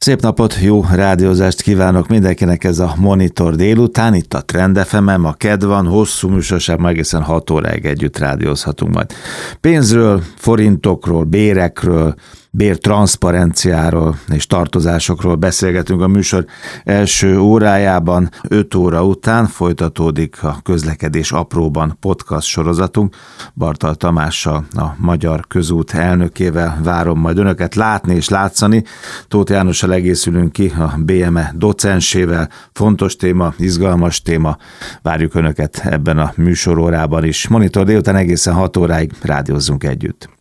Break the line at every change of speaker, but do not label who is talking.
Szép napot, jó rádiózást kívánok mindenkinek, ez a Monitor délután, itt a Trend FM-en, ma kedd van, hosszú műsorság, ma egészen 6 óráig együtt rádiózhatunk majd. Pénzről, forintokról, bérekről, bértranszparenciáról és tartozásokról beszélgetünk a műsor első órájában. 5 óra után folytatódik a Közlekedés apróban podcast sorozatunk. Bartal Tamással, a Magyar Közút elnökével várom majd önöket látni és látszani. Tóth Jánossal egészülünk ki, a BME docensével. Fontos téma, izgalmas téma. Várjuk önöket ebben a műsorórában is. Monitor délután egészen 6 óráig rádiózzunk együtt.